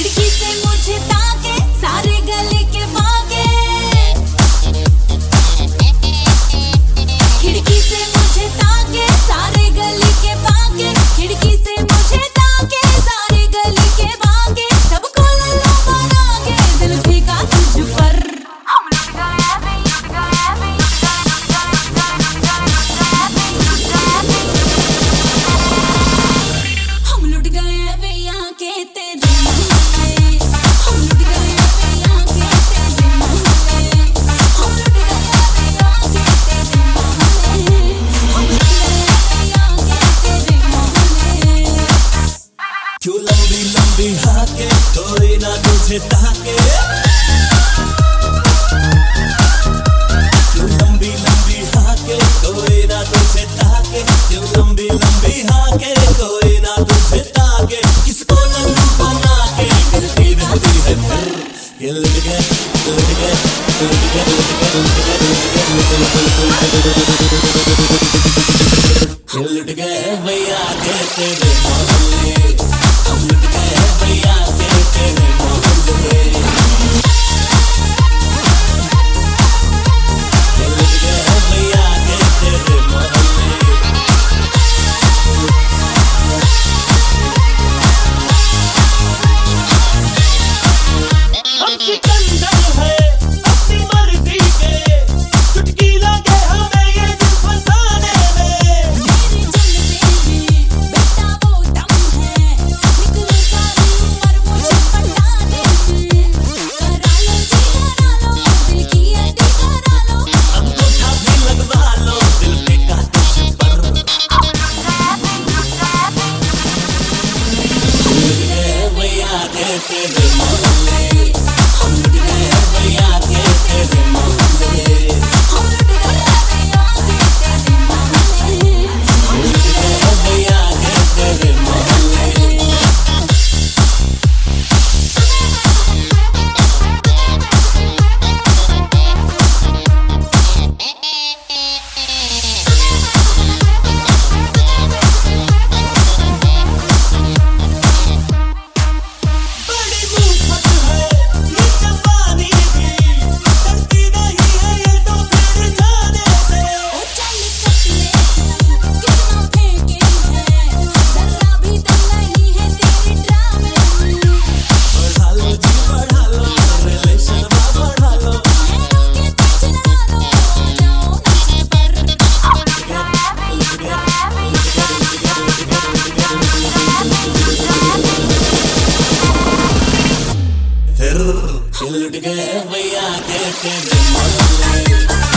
खिड़की से मुझे ताके सारे गली के भागे, खिड़की से मुझे ताके सारे गली के भागे, खिड़की से मुझे ताके सारे गली के भागे, सबको लल्लू बना के दिल भीगा तुझ पर। हम लुट गए हम लुट गए भैया के तेरे मोहल्ले, हम लुट गए भैया के तेरे मोहल्ले, हम लुट गए भैया के तेरे मोहल्ले, हम लुट गए भैया के तेरे मोहल्ले। क्यों लंबी लंबी हाके कोई ना तुझे ताके, क्यों लंबी लंबी हाके कोई ना तुझे ताके, क्यों लंबी लंबी हाके कोई ना तुझे ताके, किसको लल्लू बना के गिरती रहती है फिर। ये लुट गए लुट गए लुट गए लुट गए भैया के तेरे मोहल्ले, हम लुट गए भैया के तेरे मोहल्ले, लुट गए भैया के तेरे मोहल्ले। हम सिकंदर है अपनी मर्जी के, चुटकी लगे हमें ये दिल फसाने में। मेरे जलवे में बेटा वो दम है, निकले सारी उम्र मुझे पटाने में। करा लो जी करा लो, दिल की अड्डी करा लो, अंगूठा भी लगवा लो दिल पे का तुझ पर। हम लुट गए भैया के तेरे मोहल्ले, हम लुट गए भैया के तेरे मोहल्ले, हम लुट गए भैया के तेरे मोहल्ले, हम लुट गए भैया के तेरे मोहल्ले। बड़ी मुफ्त है ये जवानी भी, डरती नहीं है ये तो फिर जाने से। ओ चल कतले तू कितना फेंके है, जरा भी दम नहीं है तेरे ड्रामे में। बढ़ा लो जी बढ़ा लो, रिलेशन बढ़ा लो, पैरों के पे चला लो, जाओ नीचे पर। फिर लुट गए भैया के तेरे मोहल्ले।